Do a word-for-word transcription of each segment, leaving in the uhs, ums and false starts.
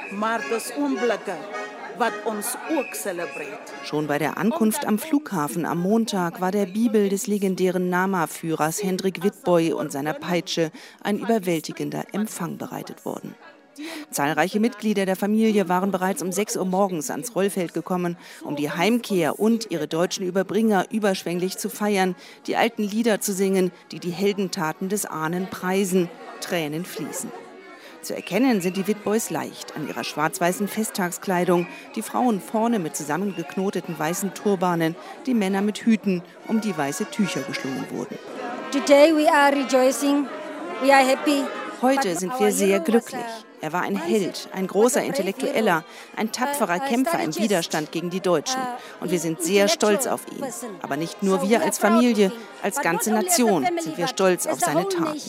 maar dis oomblikke wat ons ook celebrate. Schon bei der Ankunft am Flughafen am Montag war der Bibel des legendären Nama-Führers Hendrik Witbooi und seiner Peitsche ein überwältigender Empfang bereitet worden. Zahlreiche Mitglieder der Familie waren bereits um sechs Uhr morgens ans Rollfeld gekommen, um die Heimkehr und ihre deutschen Überbringer überschwänglich zu feiern, die alten Lieder zu singen, die die Heldentaten des Ahnen preisen. Tränen fließen. Zu erkennen sind die Witbois leicht an ihrer schwarz-weißen Festtagskleidung, die Frauen vorne mit zusammengeknoteten weißen Turbanen, die Männer mit Hüten, um die weiße Tücher geschlungen wurden. Today we are rejoicing, we are happy. Heute sind wir sehr glücklich. Er war ein Held, ein großer Intellektueller, ein tapferer Kämpfer im Widerstand gegen die Deutschen. Und wir sind sehr stolz auf ihn. Aber nicht nur wir als Familie, als ganze Nation sind wir stolz auf seine Taten.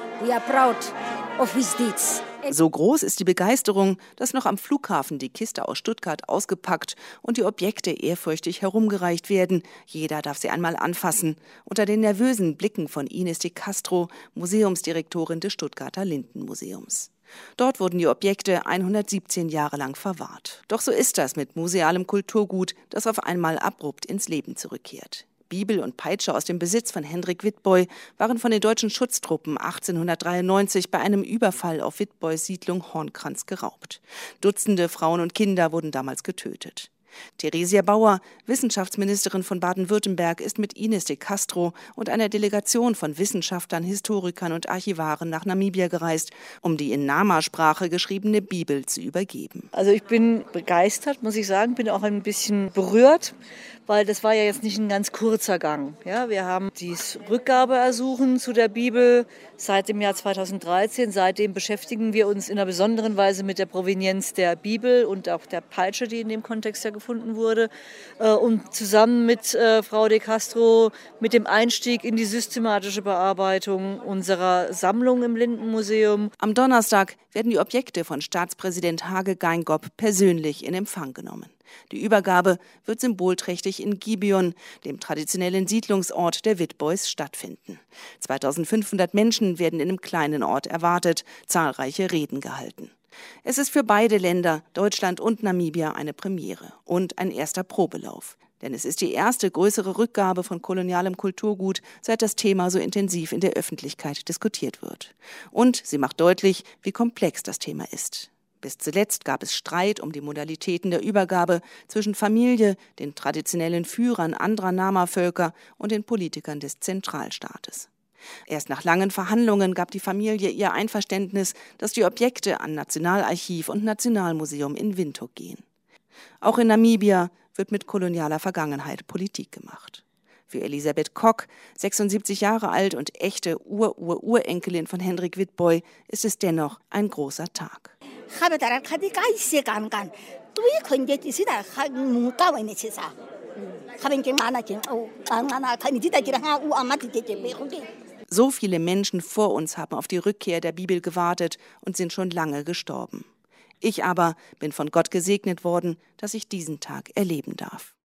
So groß ist die Begeisterung, dass noch am Flughafen die Kiste aus Stuttgart ausgepackt und die Objekte ehrfürchtig herumgereicht werden. Jeder darf sie einmal anfassen. Unter den nervösen Blicken von Ines de Castro, Museumsdirektorin des Stuttgarter Lindenmuseums. Dort wurden die Objekte hundertsiebzehn Jahre lang verwahrt. Doch so ist das mit musealem Kulturgut, das auf einmal abrupt ins Leben zurückkehrt. Bibel und Peitsche aus dem Besitz von Hendrik Witbooi waren von den deutschen Schutztruppen achtzehnhundertdreiundneunzig bei einem Überfall auf Witbois Siedlung Hornkranz geraubt. Dutzende Frauen und Kinder wurden damals getötet. Theresia Bauer, Wissenschaftsministerin von Baden-Württemberg, ist mit Ines de Castro und einer Delegation von Wissenschaftlern, Historikern und Archivaren nach Namibia gereist, um die in Nama-Sprache geschriebene Bibel zu übergeben. Also ich bin begeistert, muss ich sagen, bin auch ein bisschen berührt, weil das war ja jetzt nicht ein ganz kurzer Gang. Ja, wir haben dieses Rückgabeersuchen zu der Bibel seit dem Jahr zweitausenddreizehn. Seitdem beschäftigen wir uns in einer besonderen Weise mit der Provenienz der Bibel und auch der Peitsche, die in dem Kontext ja gefunden wurde. Und zusammen mit äh, Frau de Castro mit dem Einstieg in die systematische Bearbeitung unserer Sammlung im Lindenmuseum. Am Donnerstag werden die Objekte von Staatspräsident Hage Geingob persönlich in Empfang genommen. Die Übergabe wird symbolträchtig in Gibeon, dem traditionellen Siedlungsort der Witbois, stattfinden. zweitausendfünfhundert Menschen werden in einem kleinen Ort erwartet, zahlreiche Reden gehalten. Es ist für beide Länder, Deutschland und Namibia, eine Premiere und ein erster Probelauf. Denn es ist die erste größere Rückgabe von kolonialem Kulturgut, seit das Thema so intensiv in der Öffentlichkeit diskutiert wird. Und sie macht deutlich, wie komplex das Thema ist. Bis zuletzt gab es Streit um die Modalitäten der Übergabe zwischen Familie, den traditionellen Führern anderer Nama-Völker und den Politikern des Zentralstaates. Erst nach langen Verhandlungen gab die Familie ihr Einverständnis, dass die Objekte an Nationalarchiv und Nationalmuseum in Windhoek gehen. Auch in Namibia wird mit kolonialer Vergangenheit Politik gemacht. Für Elisabeth Kok, sechsundsiebzig Jahre alt und echte Ur-Ur-Urenkelin von Hendrik Witbooi, ist es dennoch ein großer Tag. So viele Menschen vor uns haben auf die Rückkehr der Bibel gewartet und sind schon lange gestorben. Ich aber bin von Gott gesegnet worden, dass ich diesen Tag erleben darf.